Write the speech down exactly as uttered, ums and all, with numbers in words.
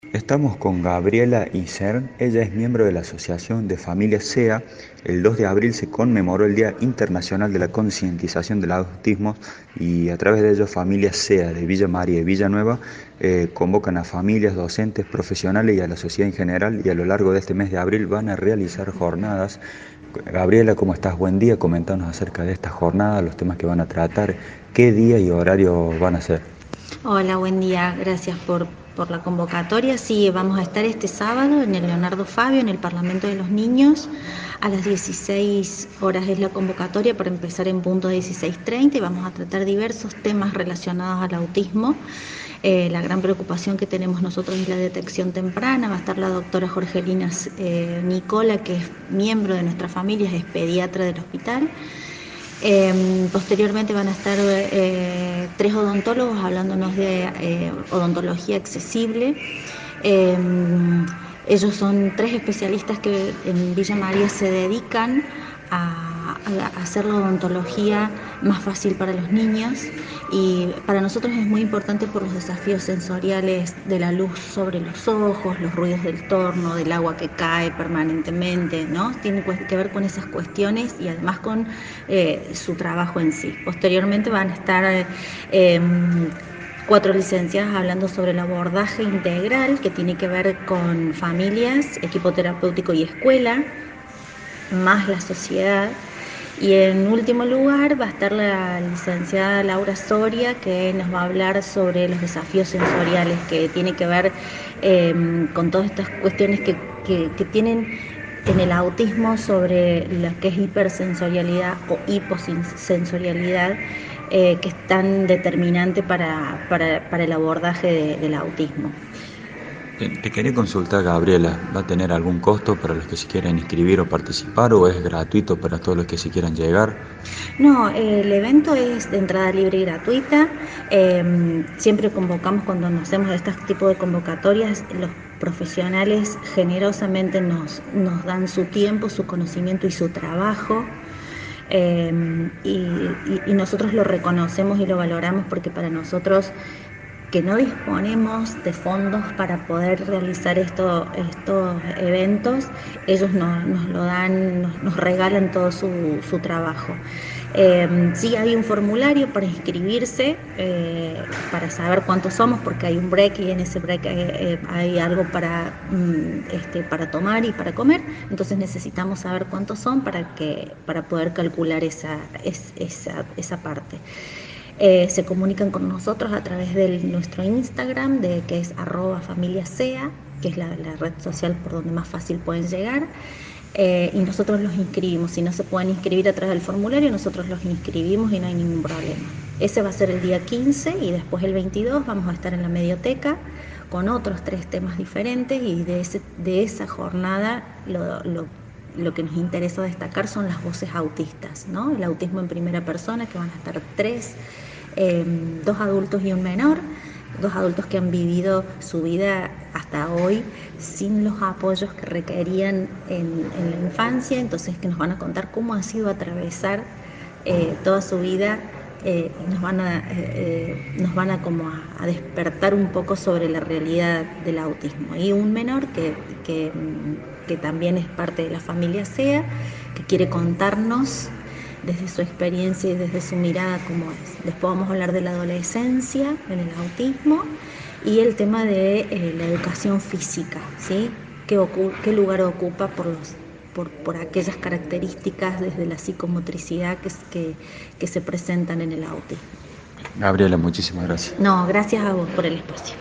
Estamos con Gabriela Isern, ella es miembro de la Asociación de Familias SEA. El dos de abril se conmemoró el Día Internacional de la Concientización del Autismo y a través de ello Familias SEA de Villa María y Villanueva eh, convocan a familias, docentes, profesionales y a la sociedad en general, y a lo largo de este mes de abril van a realizar jornadas. Gabriela, ¿cómo estás? Buen día, comentanos acerca de esta jornada, los temas que van a tratar, qué día y horario van a ser. Hola, buen día. Gracias por, por la convocatoria. Sí, vamos a estar este sábado en el Leonardo Fabio, en el Parlamento de los Niños. A las dieciséis horas es la convocatoria para empezar en punto dieciséis treinta y vamos a tratar diversos temas relacionados al autismo. Eh, la gran preocupación que tenemos nosotros es la detección temprana. Va a estar la doctora Jorgelina eh, Nicola, que es miembro de nuestra familia, es pediatra del hospital. Eh, posteriormente van a estar eh, tres odontólogos hablándonos de eh, odontología accesible. Eh, ellos son tres especialistas que en Villa María se dedican a, a hacer la odontología más fácil para los niños, y para nosotros es muy importante por los desafíos sensoriales de la luz sobre los ojos, los ruidos del torno, del agua que cae permanentemente, ¿no? Tiene que ver con esas cuestiones y además con eh, su trabajo en sí. Posteriormente van a estar eh, cuatro licenciadas hablando sobre el abordaje integral, que tiene que ver con familias, equipo terapéutico y escuela, más la sociedad. Y en último lugar va a estar la licenciada Laura Soria, que nos va a hablar sobre los desafíos sensoriales, que tiene que ver eh, con todas estas cuestiones que, que, que tienen en el autismo sobre lo que es hipersensorialidad o hiposensorialidad, eh, que es tan determinante para, para, para el abordaje de, del autismo. Te, te quería consultar, Gabriela, ¿va a tener algún costo para los que se quieran inscribir o participar, o es gratuito para todos los que se quieran llegar? No, el evento es de entrada libre y gratuita. Eh, siempre convocamos, cuando nos hacemos este tipo de convocatorias, los profesionales generosamente nos, nos dan su tiempo, su conocimiento y su trabajo. Eh, y, y, y nosotros lo reconocemos y lo valoramos, porque para nosotros, que no disponemos de fondos para poder realizar esto, estos eventos, ellos nos, nos lo dan, nos, nos regalan todo su, su trabajo. Eh, sí, hay un formulario para inscribirse, eh, para saber cuántos somos, porque hay un break y en ese break hay, eh, hay algo para, mm, este, para tomar y para comer. Entonces necesitamos saber cuántos son para, que, para poder calcular esa, es, esa, esa parte. Eh, se comunican con nosotros a través de nuestro Instagram, de, que es arroba familiasea, que es la, la red social por donde más fácil pueden llegar, eh, y nosotros los inscribimos. Si no se pueden inscribir a través del formulario, nosotros los inscribimos y no hay ningún problema. Ese va a ser el día quince, y después el veintidós vamos a estar en la Medioteca con otros tres temas diferentes, y de, ese, de esa jornada lo, lo lo que nos interesa destacar son las voces autistas, ¿no? El autismo en primera persona, que van a estar tres, eh, dos adultos y un menor, dos adultos que han vivido su vida hasta hoy sin los apoyos que requerían en, en la infancia, entonces que nos van a contar cómo ha sido atravesar eh, toda su vida. Eh, nos van a, eh, nos van a como a, a despertar un poco sobre la realidad del autismo. Y un menor que, que, que también es parte de la familia SEA, que quiere contarnos desde su experiencia y desde su mirada cómo es. Después vamos a hablar de la adolescencia en el autismo y el tema de eh, la educación física, ¿sí? ¿Qué, ocu- qué lugar ocupa por los Por, por aquellas características desde la psicomotricidad que, que, que se presentan en el autismo. Gabriela, muchísimas gracias. No, gracias a vos por el espacio.